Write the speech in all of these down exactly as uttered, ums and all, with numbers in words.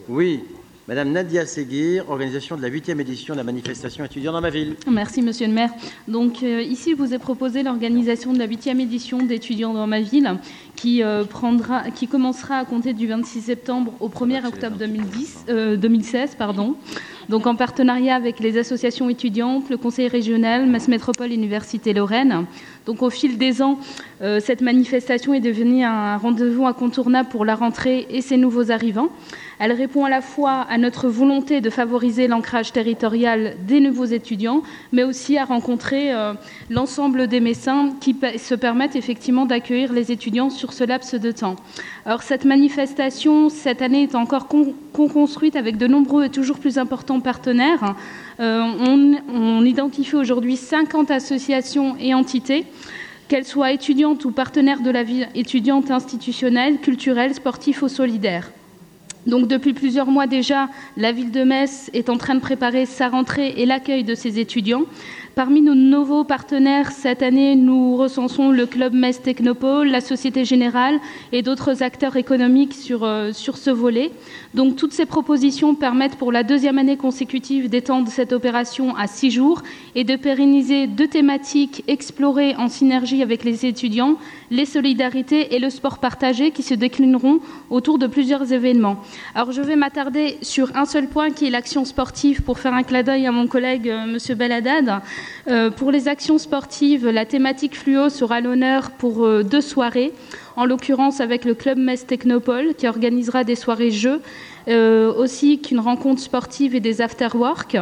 Oui. Madame Nadia Seguir, organisation de la huitième édition de la manifestation étudiante dans ma ville. Merci, monsieur le maire. Donc, euh, ici, je vous ai proposé l'organisation de la huitième édition d'étudiants dans ma ville qui, euh, prendra, qui commencera à compter du vingt-six septembre au premier octobre deux mille dix, euh, deux mille seize. Pardon. Donc, en partenariat avec les associations étudiantes, le conseil régional, Metz Métropole, Université Lorraine. Donc, au fil des ans, euh, cette manifestation est devenue un rendez-vous incontournable pour la rentrée et ses nouveaux arrivants. Elle répond à la fois à notre volonté de favoriser l'ancrage territorial des nouveaux étudiants, mais aussi à rencontrer euh, l'ensemble des Messins qui se permettent effectivement d'accueillir les étudiants sur ce laps de temps. Alors cette manifestation, cette année, est encore co-construite avec de nombreux et toujours plus importants partenaires. Euh, on, on identifie aujourd'hui cinquante associations et entités, qu'elles soient étudiantes ou partenaires de la vie étudiante institutionnelle, culturelle, sportive ou solidaire. Donc depuis plusieurs mois déjà, la ville de Metz est en train de préparer sa rentrée et l'accueil de ses étudiants. Parmi nos nouveaux partenaires, cette année, nous recensons le Club Metz Technopole, la Société Générale et d'autres acteurs économiques sur, euh, sur ce volet. Donc toutes ces propositions permettent pour la deuxième année consécutive d'étendre cette opération à six jours et de pérenniser deux thématiques explorées en synergie avec les étudiants, les solidarités et le sport partagé qui se déclineront autour de plusieurs événements. Alors je vais m'attarder sur un seul point qui est l'action sportive pour faire un clin d'œil à mon collègue euh, M. Belhaddad. Euh, pour les actions sportives, la thématique fluo sera à l'honneur pour euh, deux soirées, en l'occurrence avec le Club Metz Technopole qui organisera des soirées jeux, euh, aussi qu'une rencontre sportive et des after-work.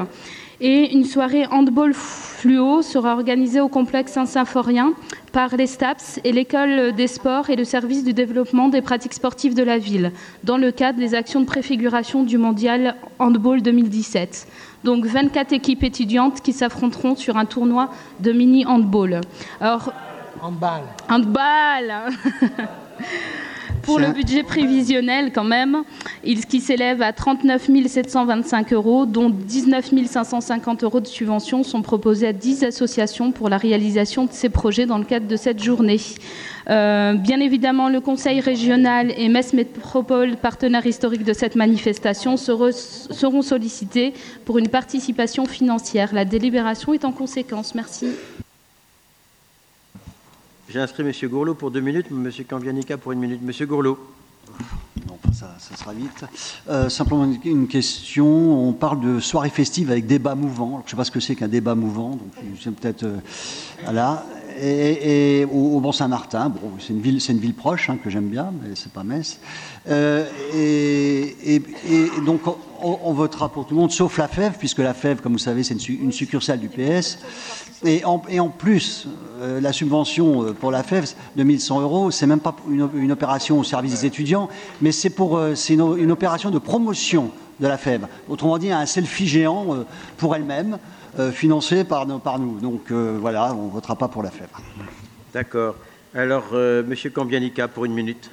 Et une soirée handball fluo sera organisée au complexe Saint-Symphorien par les STAPS et l'école des sports et le service du développement des pratiques sportives de la ville, dans le cadre des actions de préfiguration du mondial handball deux mille dix-sept. Donc vingt-quatre équipes étudiantes qui s'affronteront sur un tournoi de mini handball. Alors, handball. Handball. Pour le budget prévisionnel, quand même, il, qui s'élève à trente-neuf mille sept cent vingt-cinq euros, dont dix-neuf mille cinq cent cinquante euros de subventions sont proposés à dix associations pour la réalisation de ces projets dans le cadre de cette journée. Euh, bien évidemment, le Conseil régional et Metz Métropole, partenaires historiques de cette manifestation, seront, seront sollicités pour une participation financière. La délibération est en conséquence. Merci. J'ai inscrit M. Gourlot pour deux minutes, M. Cambianica pour une minute. M. Gourlot. Non, ça, ça sera vite. Euh, simplement une question. On parle de soirée festive avec débat mouvant. Alors, je ne sais pas ce que c'est qu'un débat mouvant. Donc, c'est peut-être euh, voilà. Et, et au, au Bon-Saint-Martin. Bon, c'est une ville, c'est une ville proche hein, que j'aime bien, mais c'est pas Metz. Euh, et, et, et donc, on, on votera pour tout le monde, sauf la Fève, puisque la Fève, comme vous savez, c'est une, une succursale du P S. Et en, et en plus, euh, la subvention pour la Fève de mille cent euros, c'est même pas une, une opération au service des étudiants, mais c'est pour, euh, c'est une, une opération de promotion de la Fève. Autrement dit, un selfie géant euh, pour elle-même, euh, financé par, par nous. Donc euh, voilà, on ne votera pas pour la Fève. D'accord. Alors, euh, M. Cambianica, pour une minute.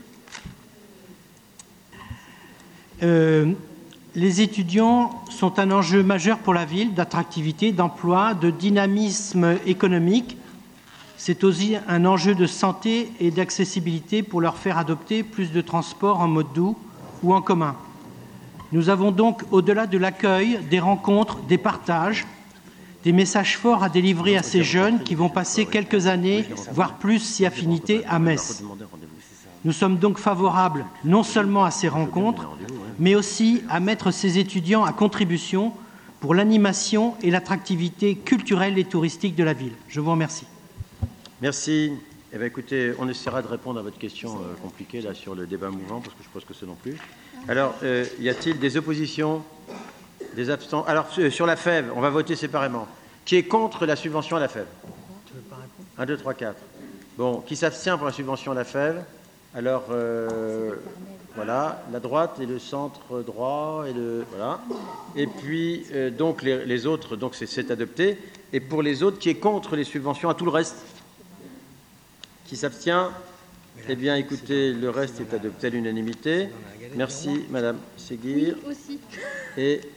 Euh, les étudiants sont un enjeu majeur pour la ville, d'attractivité, d'emploi, de dynamisme économique. C'est aussi un enjeu de santé et d'accessibilité pour leur faire adopter plus de transports en mode doux ou en commun. Nous avons donc, au-delà de l'accueil, des rencontres, des partages, des messages forts à délivrer à ces jeunes qui vont passer quelques années, voire plus, si affinité, à Metz. Nous sommes donc favorables non seulement à ces rencontres, mais aussi à mettre ces étudiants à contribution pour l'animation et l'attractivité culturelle et touristique de la ville. Je vous remercie. Merci. Eh bien, écoutez, on essaiera de répondre à votre question euh, compliquée là, sur le débat mouvant, parce que je pense que c'est non plus. Alors, euh, y a-t-il des oppositions, des abstentions? Alors, sur la Fève, on va voter séparément. Qui est contre la subvention à la Fève? un, deux, trois, quatre. Bon, qui s'abstient pour la subvention à la Fève? Alors, euh, voilà, la droite et le centre droit et le voilà. Et puis euh, donc les, les autres, donc c'est, c'est adopté. Et pour les autres, qui est contre les subventions à tout le reste? Qui s'abstient? Eh bien, écoutez, le reste est adopté à l'unanimité. Merci, Madame Seguir. Oui, aussi. Et